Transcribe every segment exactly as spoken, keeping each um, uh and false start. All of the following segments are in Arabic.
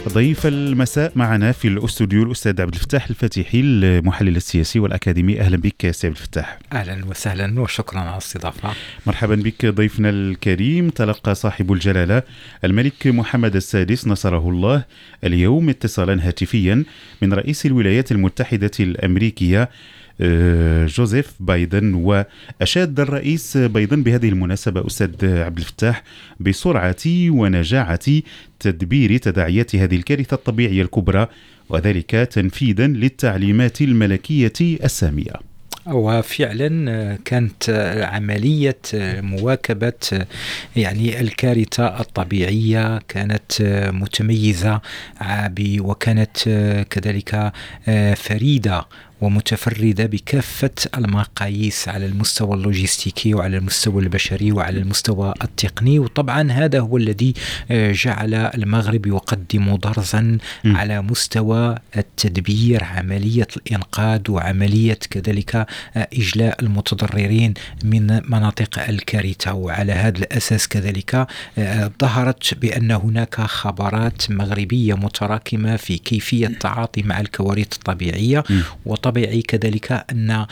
ضيف المساء معنا في الاستوديو الأستاذ عبد الفتاح الفاتحي المحلل السياسي والأكاديمي. أهلا بك أستاذ عبد الفتاح. أهلا وسهلا وشكرا على الاستضافة. مرحبا بك ضيفنا الكريم. تلقى صاحب الجلالة الملك محمد السادس نصره الله اليوم اتصالا هاتفيا من رئيس الولايات المتحدة الأمريكية جوزيف بايدن، وأشاد الرئيس بايدن بهذه المناسبة أستاذ عبد الفتاح بسرعة ونجاعة تدبير تداعيات هذه الكارثة الطبيعية الكبرى، وذلك تنفيذا للتعليمات الملكية السامية. وفعلا كانت عملية مواكبة يعني الكارثة الطبيعية كانت متميزة وكانت كذلك فريدة ومتفردة بكافة المقاييس على المستوى اللوجستيكي وعلى المستوى البشري وعلى المستوى التقني. وطبعا هذا هو الذي جعل المغرب يقدم درسا م. على مستوى التدبير، عملية الإنقاذ وعملية كذلك إجلاء المتضررين من مناطق الكارثة. وعلى هذا الأساس كذلك ظهرت بأن هناك خبرات مغربية متراكمة في كيفية التعاطي مع الكوارث الطبيعية، وطبعا طبيعي كذلك أن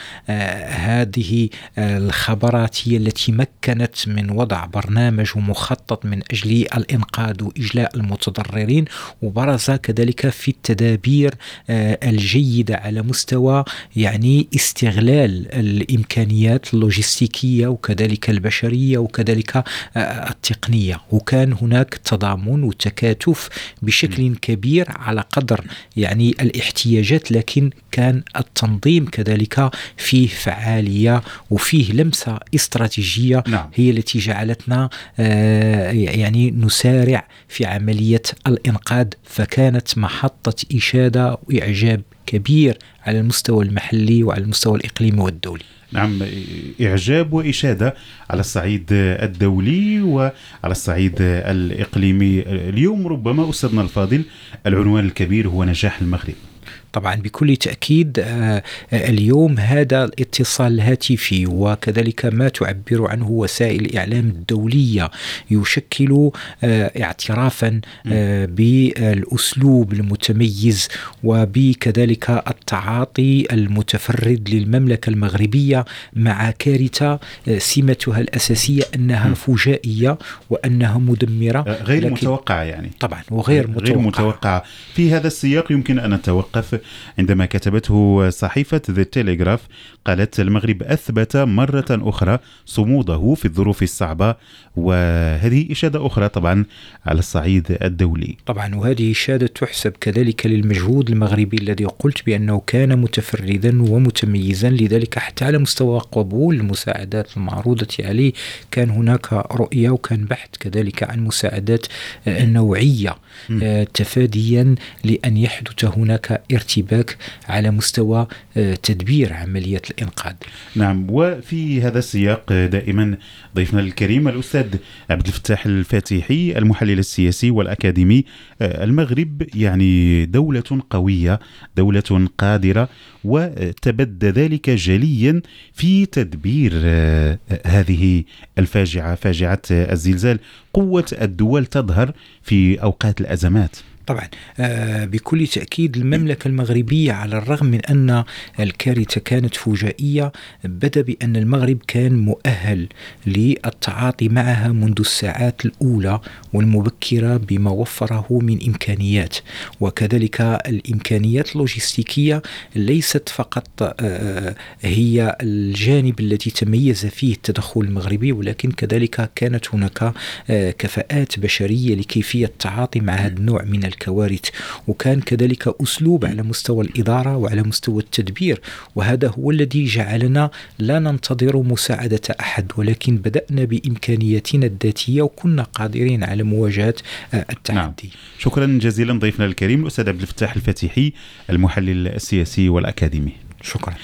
هذه الخبرات هي التي مكنت من وضع برنامج ومخطط من أجل الإنقاذ وإجلاء المتضررين، وبرز كذلك في التدابير الجيدة على مستوى يعني استغلال الإمكانيات اللوجستيكية وكذلك البشرية وكذلك التقنية. وكان هناك تضامن وتكاتف بشكل كبير على قدر يعني الاحتياجات، لكن كان التنظيم كذلك فيه فعالية وفيه لمسة استراتيجية. نعم. هي التي جعلتنا آه يعني نسارع في عملية الإنقاذ، فكانت محطة إشادة وإعجاب كبير على المستوى المحلي وعلى المستوى الإقليمي والدولي. نعم، إعجاب وإشادة على الصعيد الدولي وعلى الصعيد الإقليمي. اليوم ربما أستاذنا الفاضل العنوان الكبير هو نجاح المغرب. طبعا بكل تأكيد اليوم هذا الاتصال الهاتفي وكذلك ما تعبر عنه وسائل الإعلام الدولية يشكل اعترافا بالأسلوب المتميز وبكذلك التعاطي المتفرد للمملكة المغربية مع كارثة سمتها الأساسية أنها فجائية وأنها مدمرة غير متوقعة، يعني طبعا وغير متوقعة. غير متوقعة. في هذا السياق يمكن أن نتوقف عندما كتبته صحيفة ذا تيليغراف، قالت المغرب أثبت مرة أخرى صموده في الظروف الصعبة، وهذه إشادة أخرى طبعا على الصعيد الدولي. طبعا وهذه إشادة تحسب كذلك للمجهود المغربي الذي قلت بأنه كان متفردا ومتميزا، لذلك حتى على مستوى قبول المساعدات المعروضة عليه كان هناك رؤية وكان بحث كذلك عن مساعدات نوعية تفاديا لأن يحدث هناك ارتباك على مستوى تدبير عملية الإنقاذ. نعم، وفي هذا السياق دائما ضيفنا الكريم الأستاذ عبد الفتاح الفاتحي المحلل السياسي والأكاديمي. المغرب يعني دولة قوية، دولة قادرة، وتبدى ذلك جليا في تدبير هذه الفاجعة، فاجعة الزلزال. قوة الدول تظهر في أوقات الأزمات. طبعا بكل تأكيد المملكة المغربية على الرغم من أن الكارثة كانت فجائية بدا بأن المغرب كان مؤهل للتعاطي معها منذ الساعات الأولى والمبكرة بما وفره من إمكانيات، وكذلك الإمكانيات اللوجستيكية ليست فقط هي الجانب الذي تميز فيه التدخل المغربي، ولكن كذلك كانت هناك كفاءات بشرية لكيفية التعاطي مع هذا النوع من الكوارث، وكان كذلك أسلوب على مستوى الإدارة وعلى مستوى التدبير. وهذا هو الذي جعلنا لا ننتظر مساعدة أحد، ولكن بدأنا بإمكانياتنا الذاتية وكنا قادرين على مواجهة التحدي. نعم. شكرا جزيلا ضيفنا الكريم الأستاذ عبد الفتاح الفاتحي المحلل السياسي والأكاديمي. شكرا.